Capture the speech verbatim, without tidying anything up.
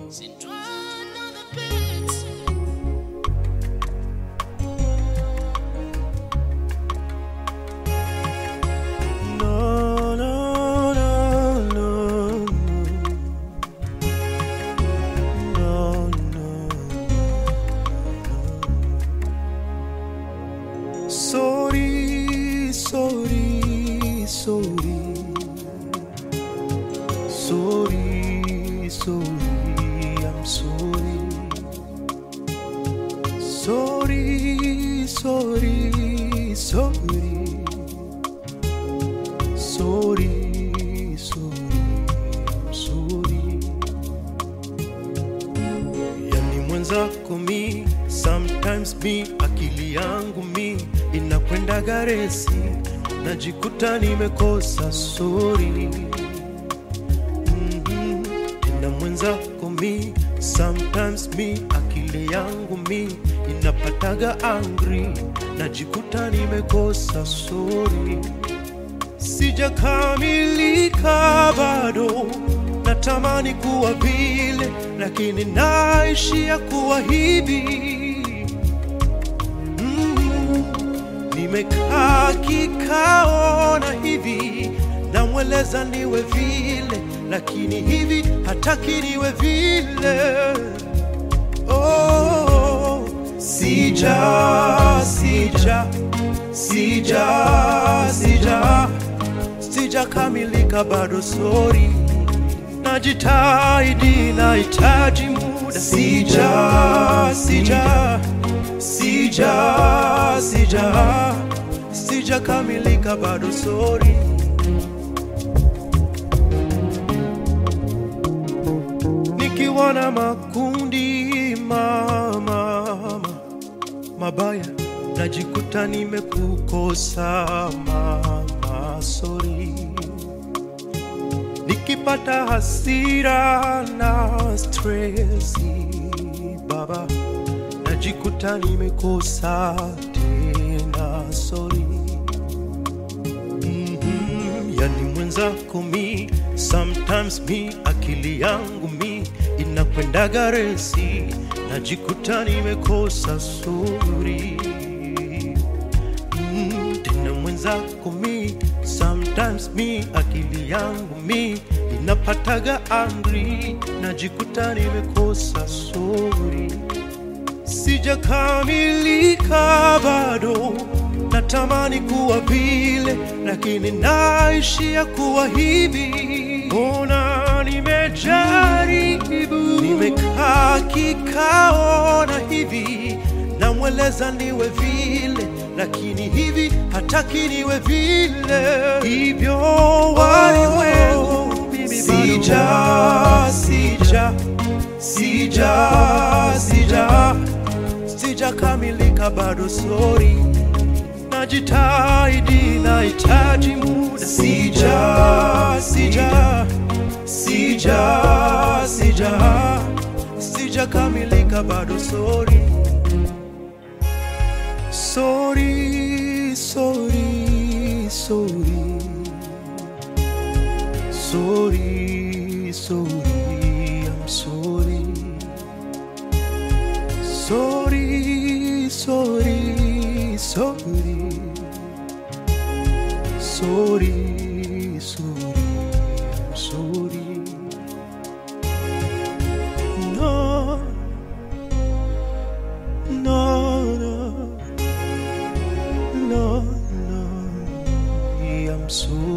Sorry, sorry, sorry. Sorry, sorry, I'm sorry. Sorry, sorry, sorry. Sorry, sorry, I'm sorry. Yani mwenzako mi, sometimes mi, akili yangu mi inakwenda garesi, najikuta nimekosa sorry. Mm-hmm. Tena mwenzako mi, sometimes mi, akili yangu mi inapataga angry, najikuta nimekosa sorry. Sijakamilika bado, natamani kuwa vile, lakini naishia kuwa hivi. Nimekaa kikao na hivi, namweleza niwe vile, lakini hivi hataki niwe vile. Oh, sija, sija, sija, sija, sija kamilika bado sorry. Najitahidi, nahitaji muda. Sija, sija, Sija, sija, sija kamilika bado sorry. Nikiwa na makundi mama mabaya, najikuta nimekukosa mama sorry. Nikipata hasira na stressi baba, najikuta nimekosa tena sorry. Mm-hmm. Yani mwenzako mi, sometimes mi, akili yangu mi inakwenda garesi, najikuta nimekosa sorry. Mm-hmm. Tena mwenzako mi, sometimes mi, akili yangu mi inapataga angry, najikuta nimekosa sorry. Sijakamilika bado, natamani kuwa vile, lakini naishia kuwa hivi. Ona nimejaribu, nimekaa kikao na hivi, namweleza niwe vile, lakini hivi hataki niwe vile. Hivyo walimwengu sija, sija, sija, sija, sija kamilika bado sorry. Najitahidi, nahitaji muda. Sija, sija, sija, sija, sija kamilika bado sorry. Sorry, sorry, sorry. Sorry, sorry, I'm sorry. Sorry, sorry, sorry. Sorry, sorry, I'm sorry. No, no, no, no, no, I'm sorry.